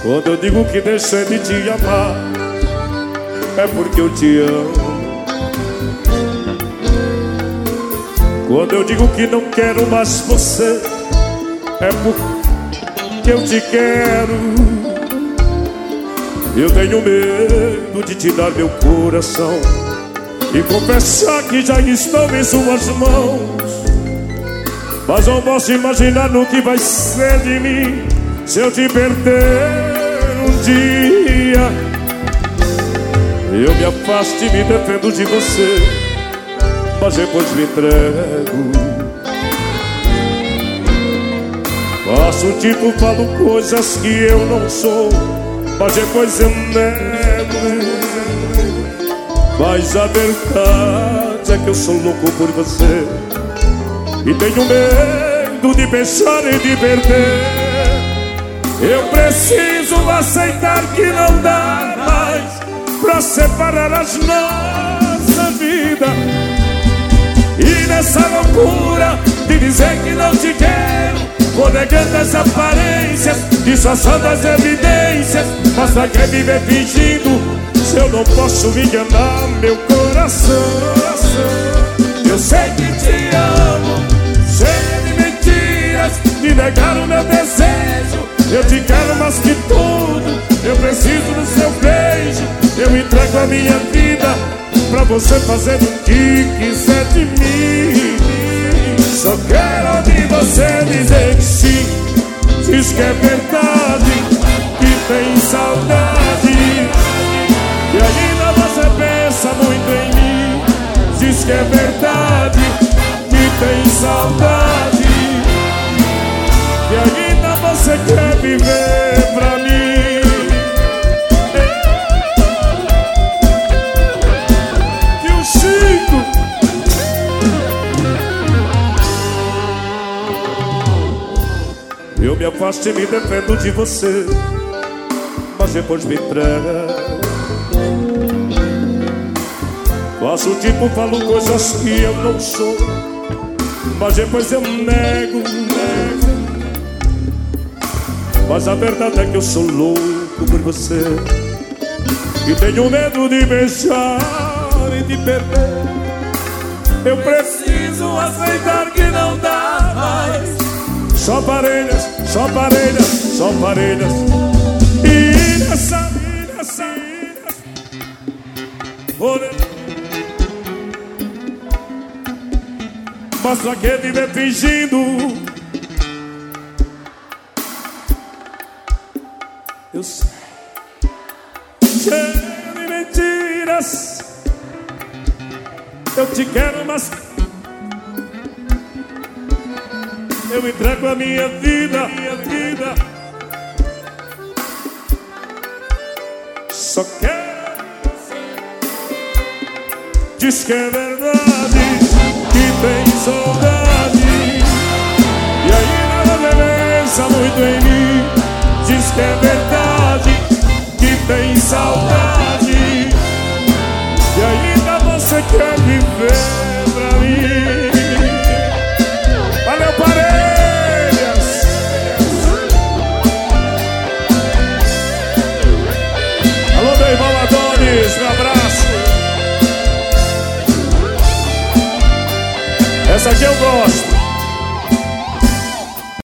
Quando eu digo que deixei de te amar, é porque eu te amo. Quando eu digo que não quero mais você, é porque eu te quero. Eu tenho medo de te dar meu coração e confessar que já estou em suas mãos. Mas não posso imaginar no que vai ser de mim se eu te perder um dia. Eu me afasto e me defendo de você, mas depois me entrego. Faço tipo, falo coisas que eu não sou, mas depois eu nego. Mas a verdade é que eu sou louco por você e tenho medo de beijar e de perder. Eu preciso aceitar que não dá mais pra separar as nossas vidas. E nessa loucura de dizer que não te quero, vou negando as aparências, disfarçando as evidências. Mas pra que viver fingindo se eu não posso me enganar meu coração? Eu sei que te amo, cheia de mentiras, de negar o meu desejo. Eu te quero mais que tudo, eu preciso do seu beijo. Eu entrego a minha vida pra você fazer o que quiser de mim. Só quero ouvir você dizer que sim, diz que é verdade, que tem saudade, e ainda você pensa muito em mim. Diz que é verdade, que tem saudade, e ainda você quer viver pra mim. E o Chico, eu me afasto e me defendo de você, mas depois me entrego. Faço tipo, falo coisas que eu não sou, mas depois eu nego. Mas a verdade é que eu sou louco por você e tenho medo de beijar e de perder. Eu preciso aceitar que não dá mais. Só parelhas, só parelhas, só parelhas. E nessa mas pra que viver fingindo? Eu sei, cheio de mentiras. Eu te quero, mas eu entrego a minha vida. Só quero você. Diz que é verdade, que tem saudade, e ainda você pensa muito em mim. Diz que é verdade, que tem saudade, e ainda você quer viver pra mim. Valeu, parelhas! Alô, meu irmão Adonis, meu abraço. Essa aqui eu gosto.